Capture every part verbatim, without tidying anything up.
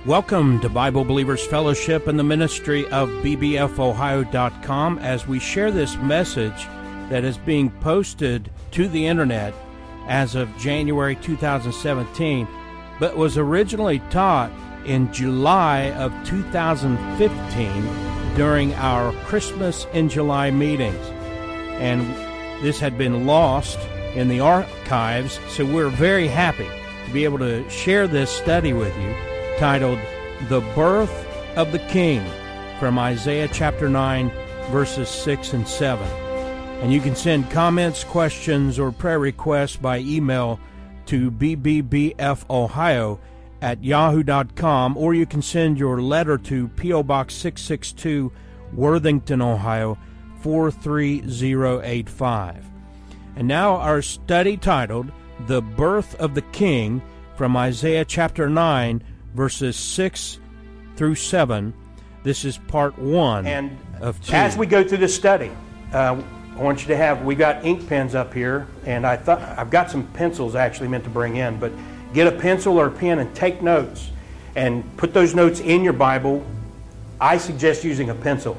Welcome to Bible Believers Fellowship and the ministry of B B F Ohio dot com as we share this message that is being posted to the internet as of January two thousand seventeen, but was originally taught in July of two thousand fifteen during our Christmas in July meetings. And this had been lost in the archives, so we're very happy to be able to share this study with you, titled The Birth of the King, from Isaiah chapter nine, verses six and seven. And you can send comments, questions, or prayer requests by email to b b b f ohio at yahoo dot com, or you can send your letter to P O Box six six two, Worthington, Ohio, four three zero eight five. And now our study titled The Birth of the King, from Isaiah chapter nine, verses six through seven. This is part one and of two. As we go through this study, uh, I want you to have, we got ink pens up here, and I thought I've got some pencils actually meant to bring in, but get a pencil or a pen and take notes and put those notes in your Bible. I suggest using a pencil.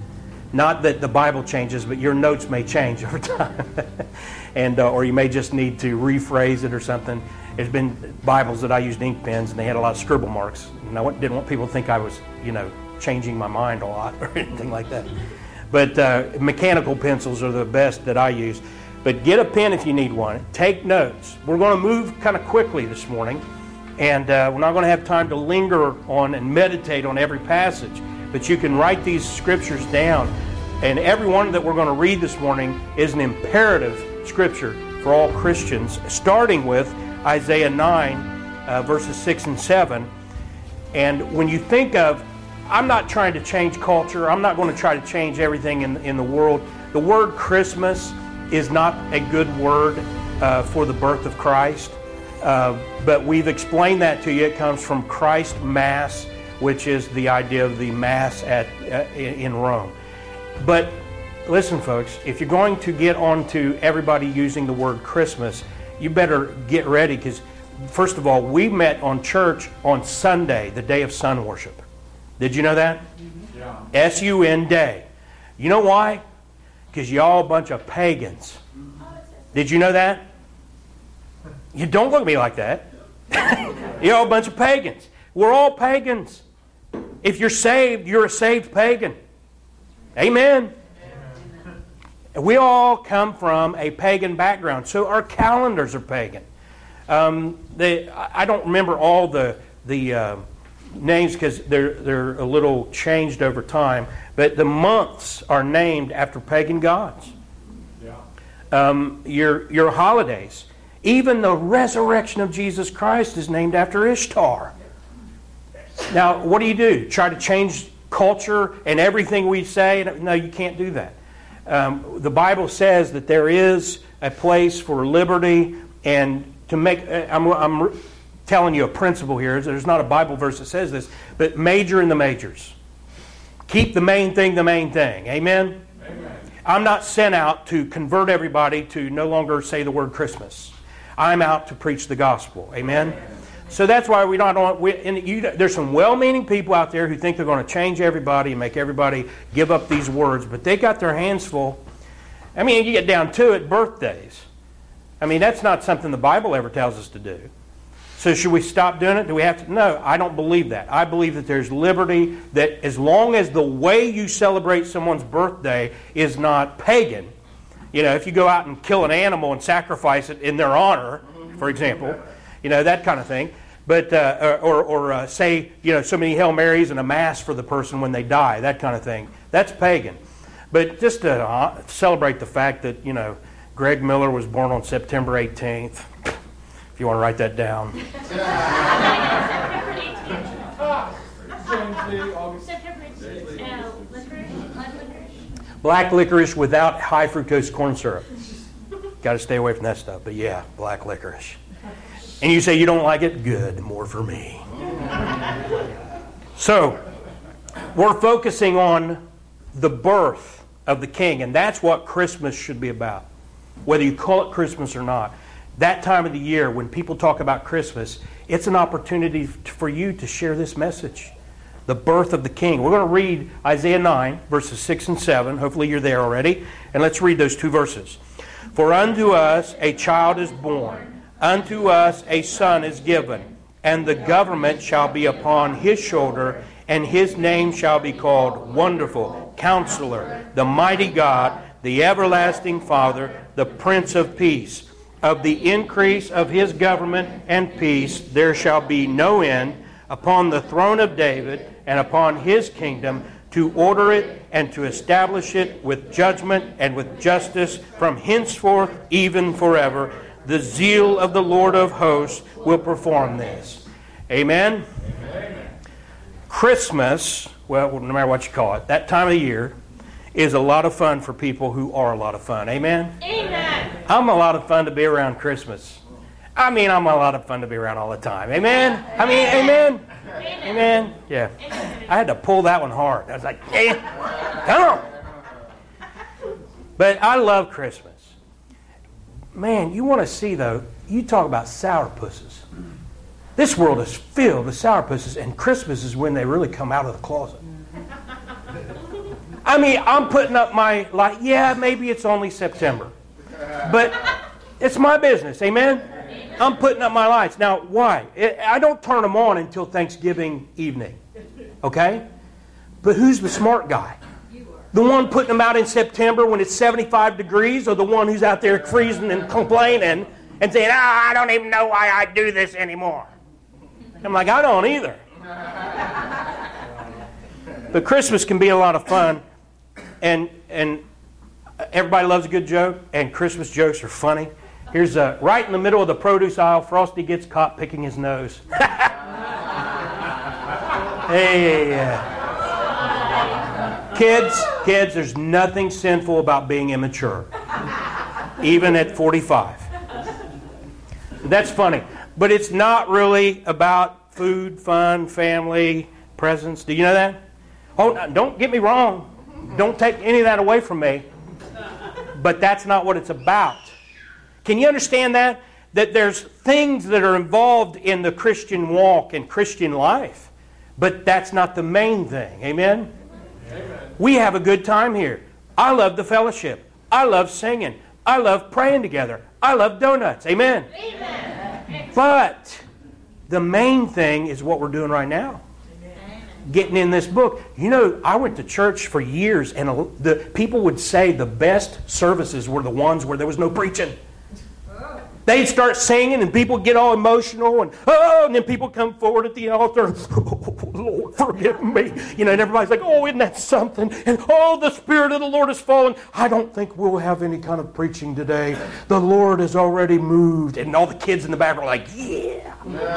Not that the Bible changes, but your notes may change over time. and uh, or you may just need to rephrase it or something. There's been Bibles that I used ink pens, and they had a lot of scribble marks. And I didn't want people to think I was, you know, changing my mind a lot or anything like that. But uh, mechanical pencils are the best that I use. But get a pen if you need one. Take notes. We're going to move kind of quickly this morning, and uh, we're not going to have time to linger on and meditate on every passage. But you can write these scriptures down. And every one that we're going to read this morning is an imperative scripture for all Christians, starting with Isaiah nine, uh, verses six and seven. And when you think of, I'm not trying to change culture. I'm not going to try to change everything in, in the world. The word Christmas is not a good word uh, for the birth of Christ. Uh, but we've explained that to you. It comes from Christ Mass, which is the idea of the Mass at uh, in Rome. But listen, folks, if you're going to get on to everybody using the word Christmas, you better get ready, because first of all, we met on church on Sunday, the day of sun worship. Did you know that? Yeah. S U N day. You know why? Because y'all a bunch of pagans. Did you know that? You don't look at me like that. You're all a bunch of pagans. We're all pagans. If you're saved, you're a saved pagan. Amen. We all come from a pagan background, so our calendars are pagan. Um, they, I don't remember all the the uh, names because they're they're a little changed over time, but the months are named after pagan gods. Yeah. Um, your your holidays, even the resurrection of Jesus Christ is named after Ishtar. Now, what do you do? Try to change culture and everything we say? No, you can't do that. Um, the Bible says that there is a place for liberty, and to make, I'm, I'm telling you a principle here. There's not a Bible verse that says this, but major in the majors. Keep the main thing the main thing. Amen? Amen. I'm not sent out to convert everybody to no longer say the word Christmas. I'm out to preach the gospel. Amen? Amen. So that's why we don't. We, and you, there's some well-meaning people out there who think they're going to change everybody and make everybody give up these words, but they got their hands full. I mean, you get down to it, birthdays. I mean, that's not something the Bible ever tells us to do. So should we stop doing it? Do we have to? No, I don't believe that. I believe that there's liberty, that as long as the way you celebrate someone's birthday is not pagan. You know, if you go out and kill an animal and sacrifice it in their honor, for example, you know, that kind of thing. But uh, or or uh, say, you know, so many Hail Marys and a Mass for the person when they die, that kind of thing. That's pagan. But just to uh, celebrate the fact that, you know, Greg Miller was born on September eighteenth. If you want to write that down. Black licorice without high fructose corn syrup. Got to stay away from that stuff. But yeah, black licorice. And you say you don't like it? Good, more for me. So, we're focusing on the birth of the King, and that's what Christmas should be about, whether you call it Christmas or not. that time of the year when people talk about Christmas, it's an opportunity for you to share this message. The birth of the King. We're going to read Isaiah nine, verses six and seven. Hopefully you're there already. And let's read those two verses. For unto us a child is born, unto us a son is given, and the government shall be upon his shoulder, and his name shall be called Wonderful, Counselor, the Mighty God, the Everlasting Father, the Prince of Peace. Of the increase of his government and peace there shall be no end, upon the throne of David and upon his kingdom, to order it and to establish it with judgment and with justice from henceforth even forever. The zeal of the Lord of hosts will perform this. Amen? Amen. Christmas, well, no matter what you call it, that time of the year is a lot of fun for people who are a lot of fun. Amen? Amen. I'm a lot of fun to be around Christmas. I mean, I'm a lot of fun to be around all the time. Amen? I mean, amen? Amen? Amen? Yeah. I had to pull that one hard. I was like, yeah, come on. But I love Christmas. Man, you want to see, though, you talk about sourpusses. This world is filled with sourpusses, and Christmas is when they really come out of the closet. I mean, I'm putting up my, like, yeah, maybe it's only September. But it's my business, amen? I'm putting up my lights. Now, why? I don't turn them on until Thanksgiving evening, okay? But who's the smart guy? The one putting them out in September when it's seventy-five degrees, or the one who's out there freezing and complaining and saying, oh, I don't even know why I do this anymore. I'm like, I don't either. But Christmas can be a lot of fun, and and everybody loves a good joke, and Christmas jokes are funny. Here's a, right in the middle of the produce aisle, Frosty gets caught picking his nose. Hey, uh, kids, kids, there's nothing sinful about being immature, even at forty-five. That's funny, but it's not really about food, fun, family, presents. Do you know that? Oh, don't get me wrong. Don't take any of that away from me. But that's not what it's about. Can you understand that? That there's things that are involved in the Christian walk and Christian life. But that's not the main thing. Amen? Amen. We have a good time here. I love the fellowship. I love singing. I love praying together. I love donuts. Amen? Amen. But the main thing is what we're doing right now. Getting in this book. You know, I went to church for years, and the people would say the best services were the ones where there was no preaching. They'd start singing, and people get all emotional, and oh, and then people come forward at the altar. Oh, Lord, forgive me. You know, and everybody's like, oh, isn't that something? And oh, the Spirit of the Lord has fallen. I don't think we'll have any kind of preaching today. The Lord has already moved. And all the kids in the back are like, yeah.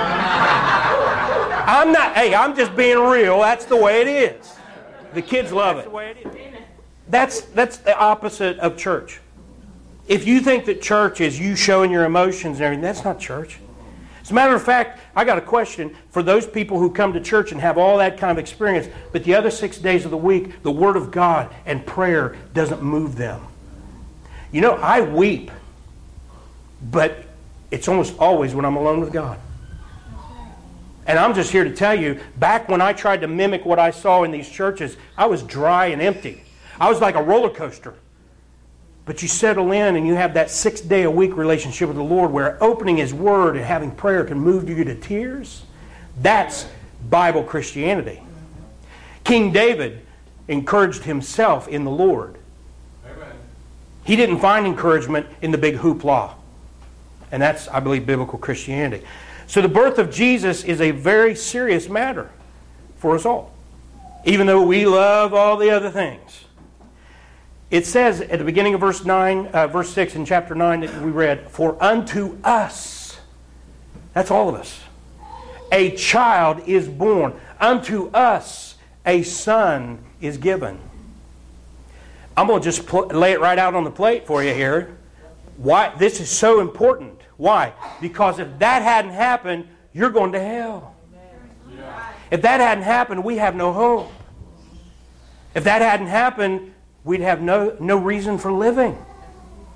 I'm not, hey, I'm just being real. That's the way it is. The kids love it. That's, that's the opposite of church. If you think that church is you showing your emotions and everything, that's not church. As a matter of fact, I got a question for those people who come to church and have all that kind of experience, but the other six days of the week, the Word of God and prayer doesn't move them. You know, I weep, but it's almost always when I'm alone with God. And I'm just here to tell you, back when I tried to mimic what I saw in these churches, I was dry and empty. I was like a roller coaster. But you settle in and you have that six-day-a-week relationship with the Lord where opening His Word and having prayer can move you to tears. That's Bible Christianity. King David encouraged himself in the Lord. Amen. He didn't find encouragement in the big hoopla. And that's, I believe, biblical Christianity. So the birth of Jesus is a very serious matter for us all, even though we love all the other things. It says at the beginning of verse nine, uh, verse six in chapter nine that we read, for unto us, that's all of us, a child is born. Unto us a son is given. I'm going to just pl- lay it right out on the plate for you here. Why? This is so important. Why? Because if that hadn't happened, you're going to hell. Yeah. If that hadn't happened, we have no hope. If that hadn't happened, we'd have no, no reason for living.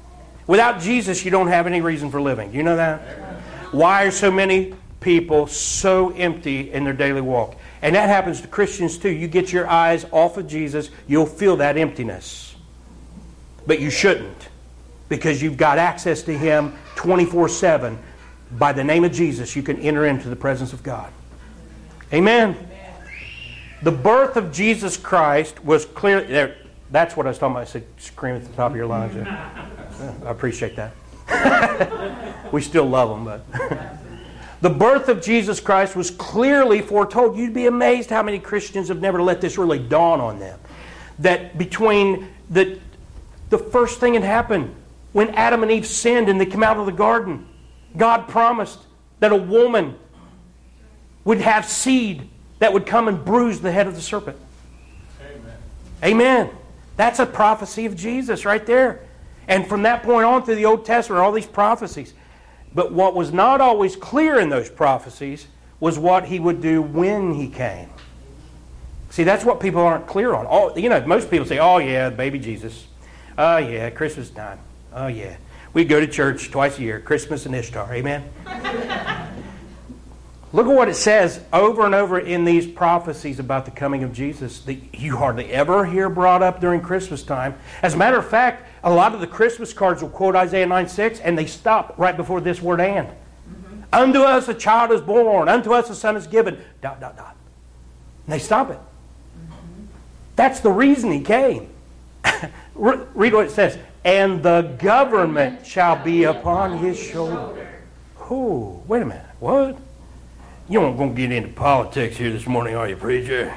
Without Jesus, you don't have any reason for living. Do you know that? Why are so many people so empty in their daily walk? And that happens to Christians too. You get your eyes off of Jesus, you'll feel that emptiness. But you shouldn't, because you've got access to Him twenty-four seven. By the name of Jesus, you can enter into the presence of God. Amen. Amen. The birth of Jesus Christ was clear. There, that's what I was talking about. I said, scream at the top of your lungs. I appreciate that. We still love Him, but the birth of Jesus Christ was clearly foretold. You'd be amazed how many Christians have never let this really dawn on them. That between the the first thing that happened when Adam and Eve sinned and they came out of the garden, God promised that a woman would have seed that would come and bruise the head of the serpent. Amen. Amen. That's a prophecy of Jesus right there. And from that point on through the Old Testament, all these prophecies. But what was not always clear in those prophecies was what He would do when He came. See, that's what people aren't clear on. Oh, you know, most people say, oh yeah, baby Jesus. Oh yeah, Christmas time. Oh yeah. We go to church twice a year, Christmas and Ishtar. Amen? Look at what it says over and over in these prophecies about the coming of Jesus that you hardly ever hear brought up during Christmas time. As a matter of fact, a lot of the Christmas cards will quote Isaiah nine six, and they stop right before this word "and." Mm-hmm. Unto us a child is born, unto us a son is given, dot, dot, dot. And they stop it. Mm-hmm. That's the reason He came. Read what it says. And the government shall be upon His shoulder. Oh, wait a minute. What? You aren't going to get into politics here this morning, are you, preacher?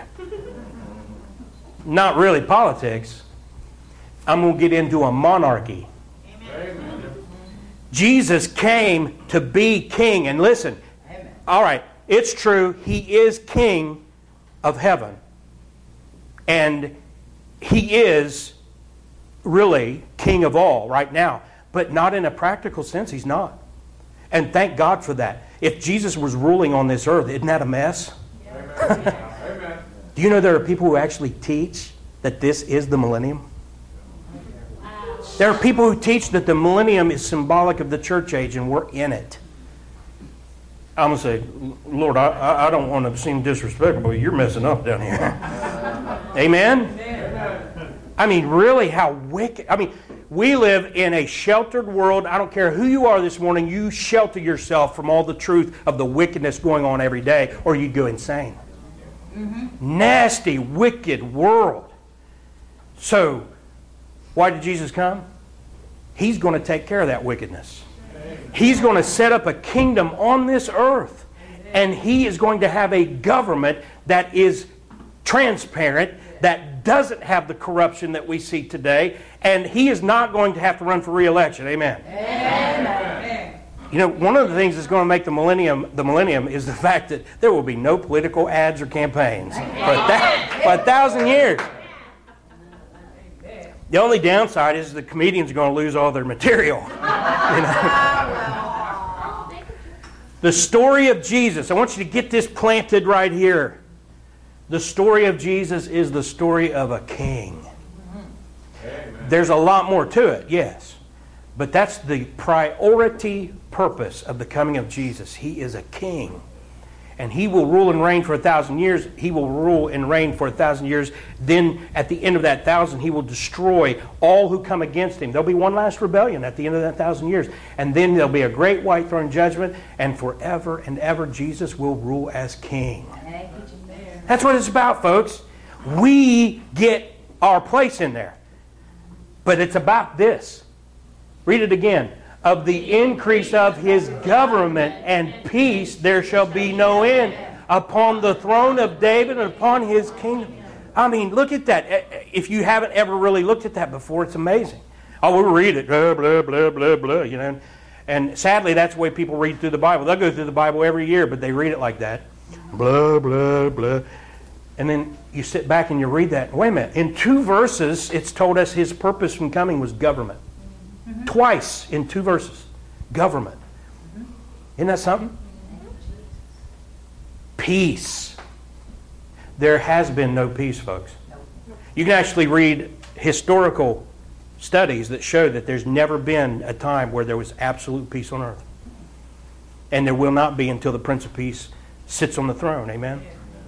Not really politics. I'm going to get into a monarchy. Amen. Jesus came to be king. And listen, amen. All right, it's true. He is king of heaven. And He is really king of all right now. But not in a practical sense, He's not. And thank God for that. If Jesus was ruling on this earth, isn't that a mess? Amen. Do you know there are people who actually teach that this is the millennium? Wow. There are people who teach that the millennium is symbolic of the church age and we're in it. I'm going to say, Lord, I, I don't want to seem disrespectful, but you're messing up down here. Amen? Amen? I mean, really, how wicked. I mean, we live in a sheltered world. I don't care who you are this morning, you shelter yourself from all the truth of the wickedness going on every day, or you go insane. Mm-hmm. Nasty, wicked world. So, why did Jesus come? He's going to take care of that wickedness. He's going to set up a kingdom on this earth. And He is going to have a government that is transparent, that doesn't have the corruption that we see today, and He is not going to have to run for re-election. Amen. Amen. You know, one of the things that's going to make the millennium the millennium is the fact that there will be no political ads or campaigns for a, th- for a thousand years. The only downside is the comedians are going to lose all their material. You know? The story of Jesus. I want you to get this planted right here. The story of Jesus is the story of a king. Amen. There's a lot more to it, yes. But that's the priority purpose of the coming of Jesus. He is a king. And He will rule and reign for a thousand years. He will rule and reign for a thousand years. Then at the end of that thousand, He will destroy all who come against Him. There'll be one last rebellion at the end of that thousand years. And then there'll be a great white throne judgment. And forever and ever, Jesus will rule as king. That's what it's about, folks. We get our place in there. But it's about this. Read it again. Of the increase of His government and peace there shall be no end upon the throne of David and upon His kingdom. I mean, look at that. If you haven't ever really looked at that before, it's amazing. Oh, we'll read it. Blah, blah, blah, blah, blah, you know. And sadly, that's the way people read through the Bible. They'll go through the Bible every year, but they read it like that. Blah, blah, blah. And then you sit back and you read that. Wait a minute. In two verses, it's told us His purpose from coming was government. Mm-hmm. Twice in two verses. Government. Mm-hmm. Isn't that something? Mm-hmm. Peace. There has been no peace, folks. You can actually read historical studies that show that there's never been a time where there was absolute peace on earth. And there will not be until the Prince of Peace sits on the throne. Amen?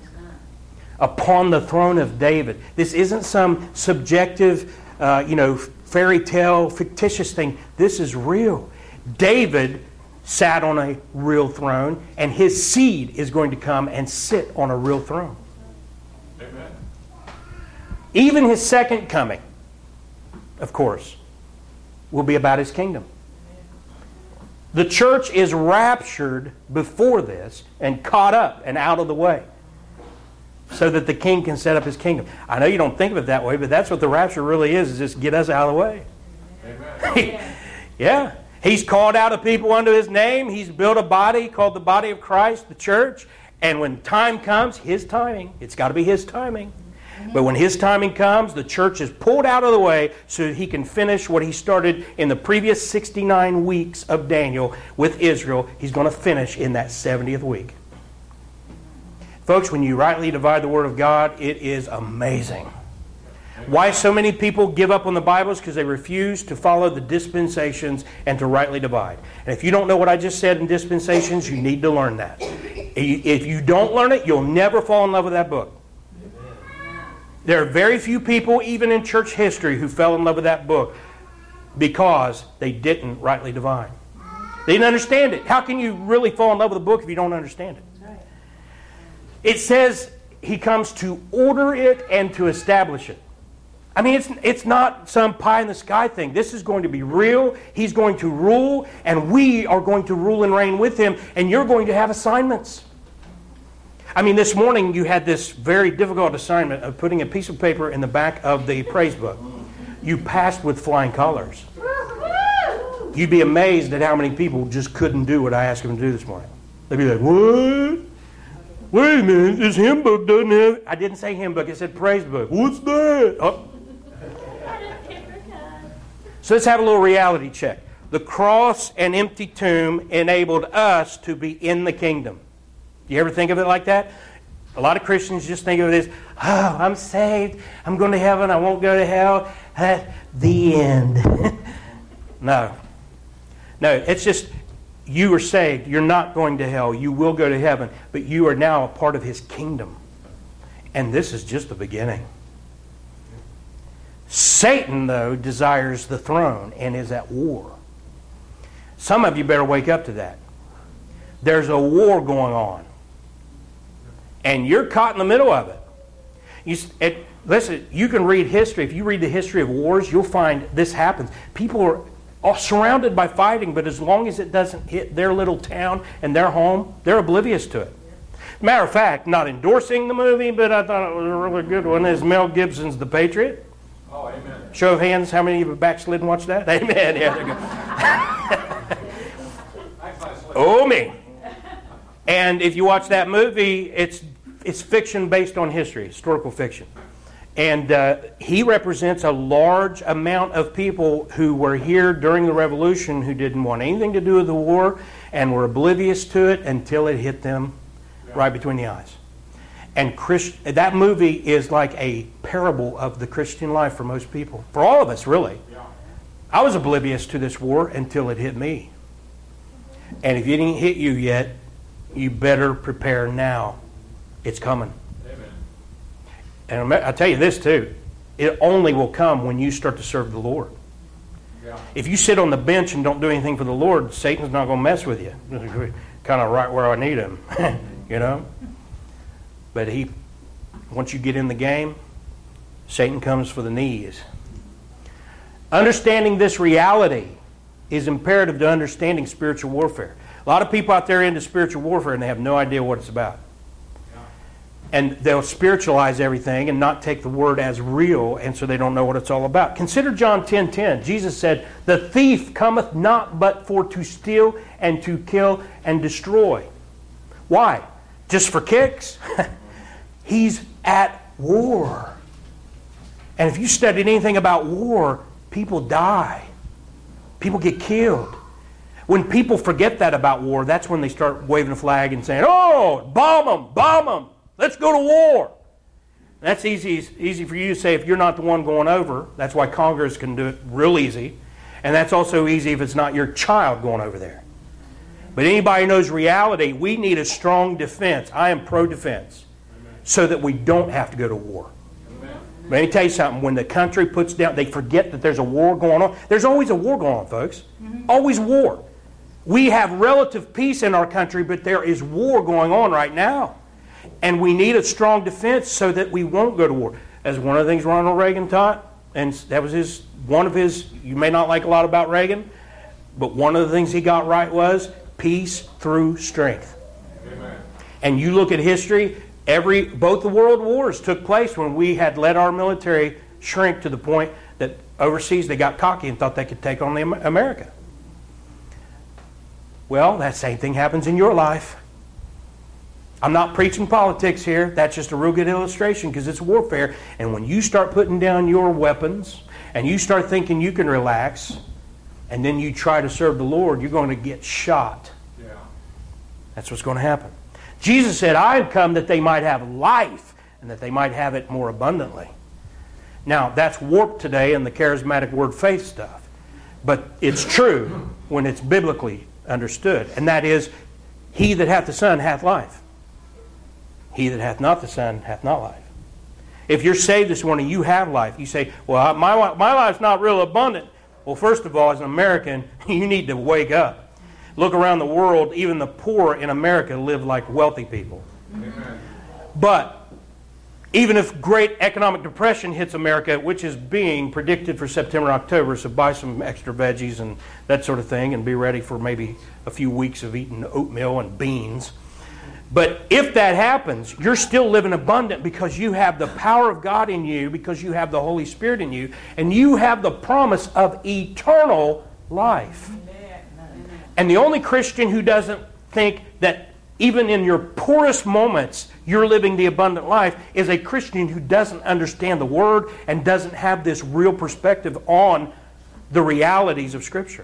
Upon the throne of David. This isn't some subjective, uh, you know, fairy tale, fictitious thing. This is real. David sat on a real throne, and his seed is going to come and sit on a real throne. Amen. Even his second coming, of course, will be about his kingdom. The church is raptured before this and caught up and out of the way so that the king can set up his kingdom. I know you don't think of it that way, but that's what the rapture really is, is just get us out of the way. Amen. Yeah. He's called out a people unto his name. He's built a body called the body of Christ, the church. And when time comes, his timing, it's got to be his timing. But when his timing comes, the church is pulled out of the way so that he can finish what he started in the previous sixty-nine weeks of Daniel with Israel. He's going to finish in that seventieth week. Folks, when you rightly divide the Word of God, it is amazing. Why so many people give up on the Bibles? Because they refuse to follow the dispensations and to rightly divide. And if you don't know what I just said in dispensations, you need to learn that. If you don't learn it, you'll never fall in love with that book. There are very few people, even in church history, who fell in love with that book because they didn't rightly divide. They didn't understand it. How can you really fall in love with a book if you don't understand it? It says he comes to order it and to establish it. I mean, it's, it's not some pie-in-the-sky thing. This is going to be real. He's going to rule, and we are going to rule and reign with him, and you're going to have assignments. I mean, this morning you had this very difficult assignment of putting a piece of paper in the back of the praise book. You passed with flying colors. You'd be amazed at how many people just couldn't do what I asked them to do this morning. They'd be like, what? Wait a minute, this hymn book doesn't have... I didn't say hymn book, it said praise book. What's that? Oh. So let's have a little reality check. The cross and empty tomb enabled us to be in the kingdom. You ever think of it like that? A lot of Christians just think of it as, oh, I'm saved, I'm going to heaven, I won't go to hell. At the end. No. No, it's just, you are saved, you're not going to hell, you will go to heaven, but you are now a part of his kingdom. And this is just the beginning. Satan, though, desires the throne and is at war. Some of you better wake up to that. There's a war going on. And you're caught in the middle of it. You, it. Listen, you can read history. If you read the history of wars, you'll find this happens. People are all surrounded by fighting, but as long as it doesn't hit their little town and their home, they're oblivious to it. Matter of fact, not endorsing the movie, but I thought it was a really good one, is Mel Gibson's The Patriot. Oh, amen. Show of hands, how many of you backslid and watched that? Amen. Yeah, there you go. Oh, me. And if you watch that movie, it's it's fiction based on history, historical fiction. And uh, he represents a large amount of people who were here during the Revolution who didn't want anything to do with the war and were oblivious to it until it hit them right between the eyes. And Christ, that movie is like a parable of the Christian life for most people. For all of us, really. I was oblivious to this war until it hit me. And if it didn't hit you yet, you better prepare now. It's coming. Amen. And I tell you this too, it only will come when you start to serve the Lord. Yeah. If you sit on the bench and don't do anything for the Lord, Satan's not going to mess with you. Kind of right where I need him, you know. But he, once you get in the game, Satan comes for the knees. Understanding this reality is imperative to understanding spiritual warfare. A lot of people out there into spiritual warfare and they have no idea what it's about. And they'll spiritualize everything and not take the word as real, and so they don't know what it's all about. Consider John ten ten. Jesus said, "The thief cometh not but for to steal and to kill and destroy." Why? Just for kicks? He's at war. And if you studied anything about war, people die. People get killed. When people forget that about war, that's when they start waving a flag and saying, "Oh, bomb them, bomb them. Let's go to war." That's easy, easy for you to say if you're not the one going over. That's why Congress can do it real easy. And that's also easy if it's not your child going over there. But anybody who knows reality, we need a strong defense. I am pro-defense. So that we don't have to go to war. Amen. Let me tell you something. When the country puts down, they forget that there's a war going on. There's always a war going on, folks. Mm-hmm. Always war. We have relative peace in our country, but there is war going on right now. And we need a strong defense so that we won't go to war. As one of the things Ronald Reagan taught, and that was his one of his, you may not like a lot about Reagan, but one of the things he got right was peace through strength. Amen. And you look at history, every both the world wars took place when we had let our military shrink to the point that overseas they got cocky and thought they could take on the America. Well, that same thing happens in your life. I'm not preaching politics here. That's just a real good illustration because it's warfare. And when you start putting down your weapons and you start thinking you can relax and then you try to serve the Lord, you're going to get shot. Yeah. That's what's going to happen. Jesus said, I have come that they might have life and that they might have it more abundantly. Now, that's warped today in the charismatic word faith stuff. But it's true when it's biblically understood. And that is, he that hath the Son hath life. He that hath not the Son hath not life. If you're saved this morning, you have life. You say, well, my, my life's not real abundant. Well, first of all, as an American, you need to wake up. Look around the world, even the poor in America live like wealthy people. Amen. But even if great economic depression hits America, which is being predicted for September, October, so buy some extra veggies and that sort of thing and be ready for maybe a few weeks of eating oatmeal and beans. But if that happens, you're still living abundant because you have the power of God in you, because you have the Holy Spirit in you, and you have the promise of eternal life. And the only Christian who doesn't think that even in your poorest moments you're living the abundant life is a Christian who doesn't understand the Word and doesn't have this real perspective on the realities of Scripture.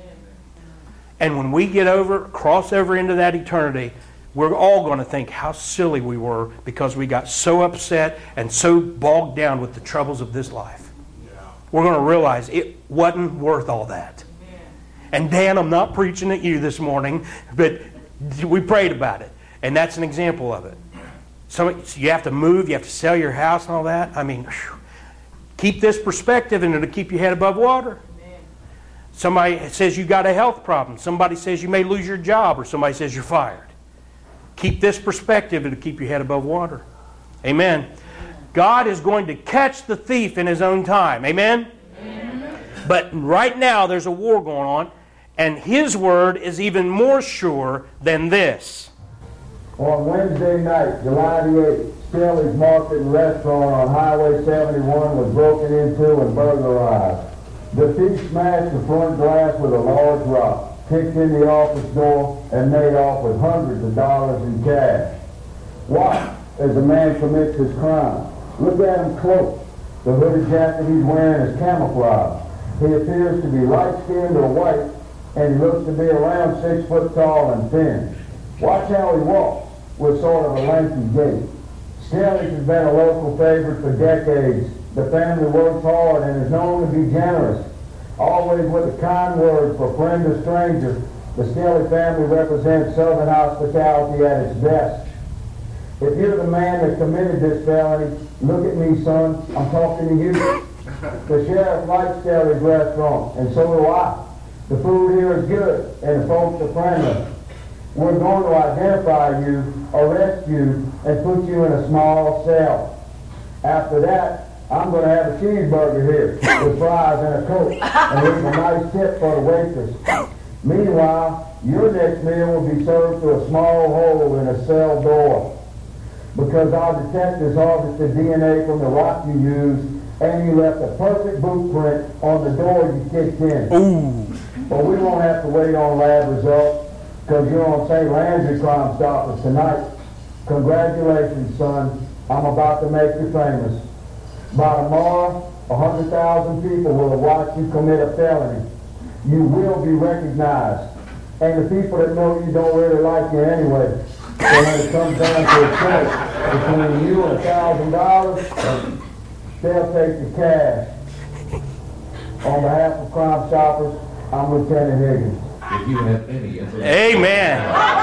And when we get over, cross over into that eternity, we're all going to think how silly we were because we got so upset and so bogged down with the troubles of this life. Yeah. We're going to realize it wasn't worth all that. Amen. And Dan, I'm not preaching at you this morning, but we prayed about it. And that's an example of it. Some, you have to move, you have to sell your house and all that. I mean, whew, keep this perspective and it'll keep your head above water. Amen. Somebody says you got a health problem. Somebody says you may lose your job, or somebody says you're fired. Keep this perspective and to keep your head above water. Amen. God is going to catch the thief in his own time. Amen? Amen. But right now there's a war going on, and his word is even more sure than this. On Wednesday night, July the eighth, Skelly's Market and Restaurant on Highway seventy-one was broken into and burglarized. The thief smashed the front glass with a large rock, kicked in the office door, and made off with hundreds of dollars in cash. Watch as the man commits his crime. Look at him close. The hooded jacket he's wearing is camouflage. He appears to be light-skinned or white, and he looks to be around six foot tall and thin. Watch how he walks, with sort of a lengthy gait. Skelly's has been a local favorite for decades. The family works hard and is known to be generous. Always with a kind word for friend or stranger, the Skelly family represents Southern hospitality at its best. If you're the man that committed this felony, look at me, son. I'm talking to you. The sheriff likes Skelly's restaurant, and so do I. The food here is good, and the folks are friendly. We're going to identify you, arrest you, and put you in a small cell. After that, I'm going to have a cheeseburger here with fries and a Coke, and here's a nice tip for the waitress. Meanwhile, your next meal will be served through a small hole in a cell door. Because our detectives harvested D N A from the rock you used, and you left a perfect boot print on the door you kicked in. Ooh. But we won't have to wait on lab results, because you're on Saint Landry Crime Stoppers tonight. Congratulations, son. I'm about to make you famous. By tomorrow, one hundred thousand people will have watched you commit a felony. You will be recognized. And the people that know you don't really like you anyway. So when it comes down to a choice between you and a thousand dollars, they'll take the cash. On behalf of Crime Stoppers, I'm Lieutenant Higgins. If you have any information. Amen.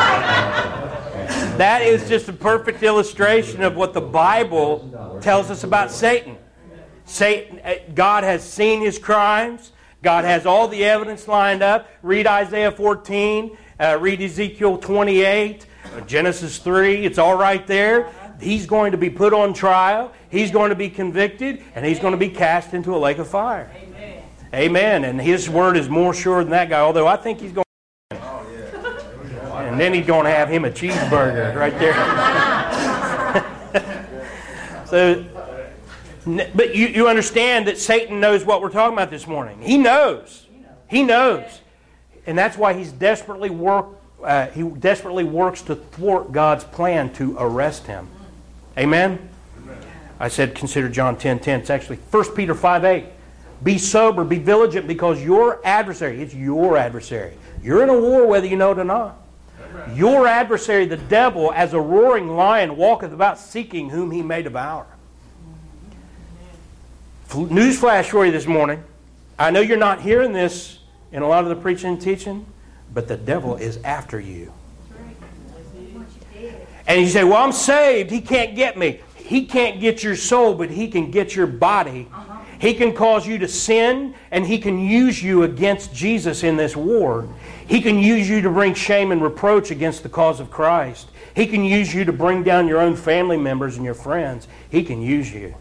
That is just a perfect illustration of what the Bible tells us about Satan. Satan, God has seen his crimes. God has all the evidence lined up. Read Isaiah fourteen. Uh, read Ezekiel twenty-eight. Genesis three. It's all right there. He's going to be put on trial. He's going to be convicted. And he's going to be cast into a lake of fire. Amen. Amen. And his word is more sure than that guy. Although I think he's going to... Oh, yeah. And then he's going to have him a cheeseburger right there. So... But you, you understand that Satan knows what we're talking about this morning. He knows. He knows. And that's why he's desperately work, uh, he desperately works to thwart God's plan to arrest him. Amen? Amen. I said consider John ten ten. It's actually First Peter five eight. Be sober, be vigilant, because your adversary, it's your adversary. You're in a war whether you know it or not. Amen. Your adversary, the devil, as a roaring lion, walketh about seeking whom he may devour. Newsflash for you this morning. I know you're not hearing this in a lot of the preaching and teaching, but the devil is after you. And you say, well, I'm saved. He can't get me. He can't get your soul, but he can get your body. He can cause you to sin, and he can use you against Jesus in this war. He can use you to bring shame and reproach against the cause of Christ. He can use you to bring down your own family members and your friends. He can use you.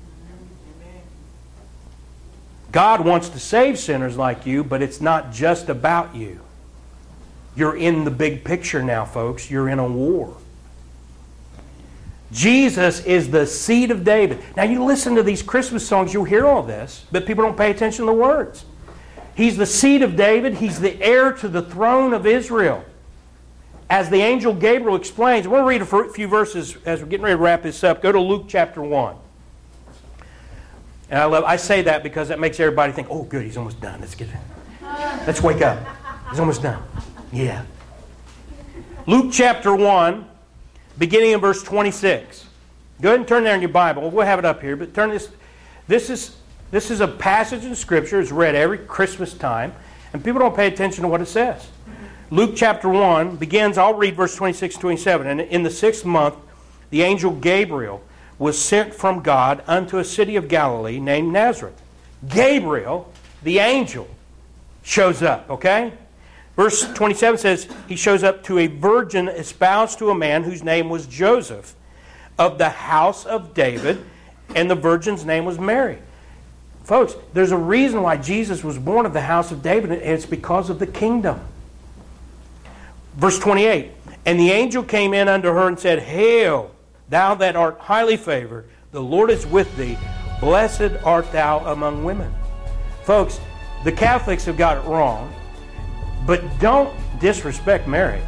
God wants to save sinners like you, but it's not just about you. You're in the big picture now, folks. You're in a war. Jesus is the seed of David. Now, you listen to these Christmas songs, you'll hear all this, but people don't pay attention to the words. He's the seed of David. He's the heir to the throne of Israel. As the angel Gabriel explains, we'll read a few verses as we're getting ready to wrap this up. Go to Luke chapter one. And I love. I say that because that makes everybody think, oh, good, he's almost done. Let's get it. Let's wake up. He's almost done. Yeah. Luke chapter one, beginning in verse twenty-six. Go ahead and turn there in your Bible. We'll have it up here, but turn this. This is this is a passage in Scripture. It's read every Christmas time, and people don't pay attention to what it says. Luke chapter one begins. I'll read verse twenty-six, twenty-seven. And in the sixth month, the angel Gabriel was sent from God unto a city of Galilee named Nazareth. Gabriel, the angel, shows up, okay? Verse twenty-seven says, he shows up to a virgin espoused to a man whose name was Joseph, of the house of David, and the virgin's name was Mary. Folks, there's a reason why Jesus was born of the house of David, and it's because of the kingdom. Verse twenty-eight, and the angel came in unto her and said, Hail, thou that art highly favored, the Lord is with thee. Blessed art thou among women. Folks, the Catholics have got it wrong, but don't disrespect Mary.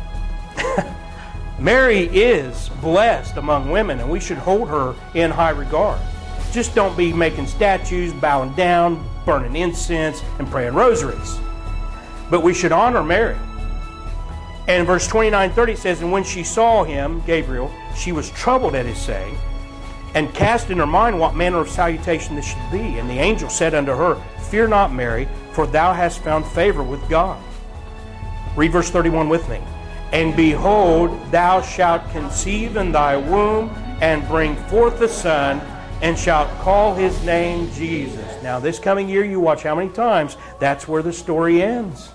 Mary is blessed among women, and we should hold her in high regard. Just don't be making statues, bowing down, burning incense, and praying rosaries. But we should honor Mary. And in verse twenty-nine thirty says, and when she saw him, Gabriel, she was troubled at his saying, and cast in her mind what manner of salutation this should be. And the angel said unto her, Fear not, Mary, for thou hast found favor with God. Read verse thirty-one with me. And behold, thou shalt conceive in thy womb, and bring forth a son, and shalt call his name Jesus. Now this coming year, you watch how many times, that's where the story ends.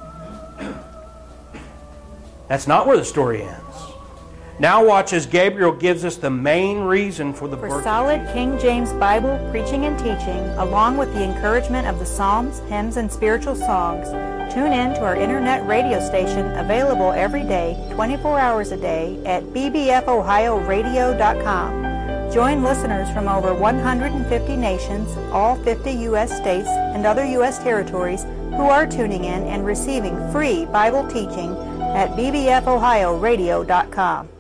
That's not where the story ends. Now watch as Gabriel gives us the main reason for the birth. For solid King James Bible preaching and teaching, along with the encouragement of the Psalms, hymns, and spiritual songs, tune in to our internet radio station, available every day, twenty-four hours a day, at b b f ohio radio dot com. Join listeners from over one hundred fifty nations, all fifty U S states, and other U S territories who are tuning in and receiving free Bible teaching at b b f ohio radio dot com.